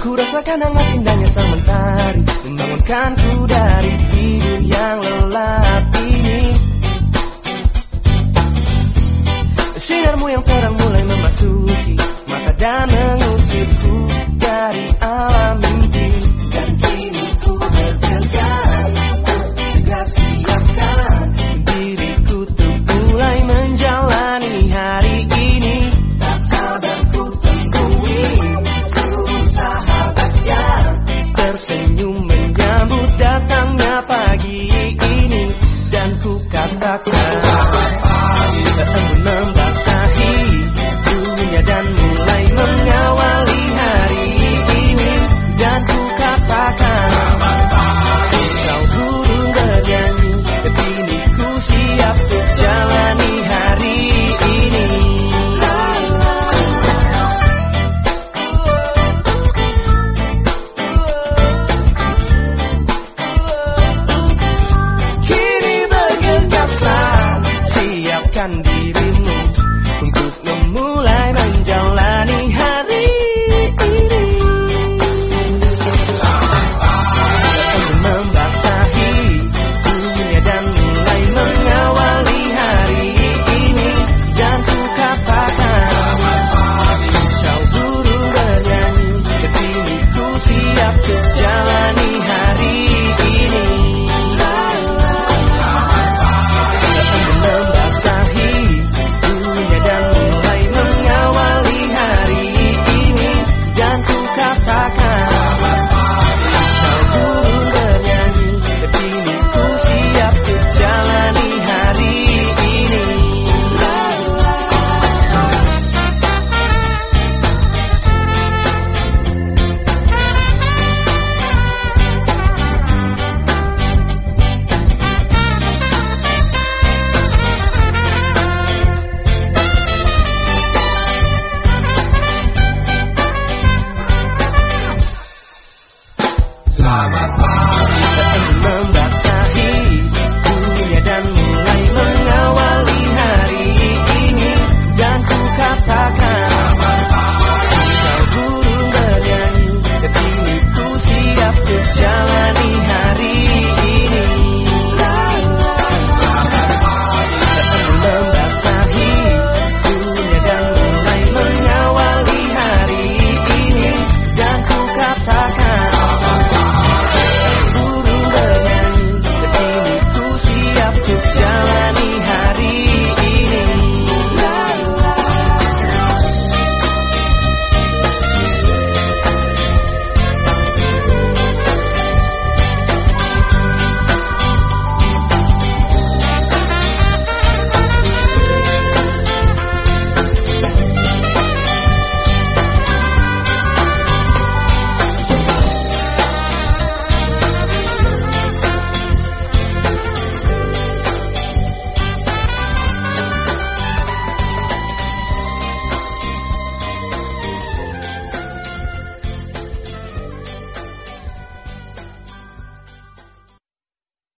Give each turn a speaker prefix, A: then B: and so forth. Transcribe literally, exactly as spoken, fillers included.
A: Ku rasakan hangat indahnya sang mentari membangunkanku dari tidur yang lelap ini. Sinarmu yang terang mulai memasuki mata dan mengusirku dari alam mimpi. Dan kini ku bergegas, segera siapkan diriku untuk mulai menjalani hari ini. Tak sabar ku temui seluruh sahabat yang tersenyum menyambut datangnya pagi ini. Dan ku katakan